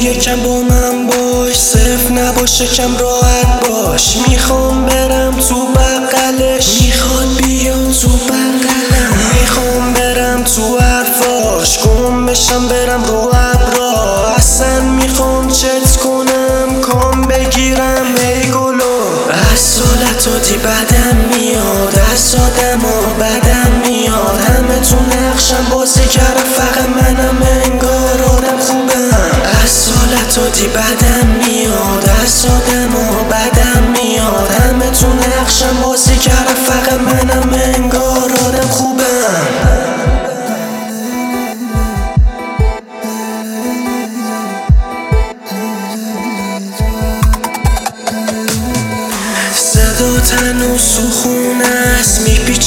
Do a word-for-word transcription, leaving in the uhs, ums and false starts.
یکم با من باش، صرف نباش یکم راحت باش. میخوام برم تو بغلش، میخواد بیام تو بغلم. میخوام برم تو حرفاش، گم بشم برم رو ابرا. اصلا میخوام چت کنم، کام بگیرم ای گلو. از سالتاتی بدم میاد، از آدم ها بدم میاد. همه تو نقشم بازی کردم، فقط منم انگار آدم خوبم. از سالتاتی بدم میاد، از آدم ها بدم میاد. همه تو نقشم بازی کردم، فقط منم انگار آدم خوبم. صدا تن و سخون است، میپیچ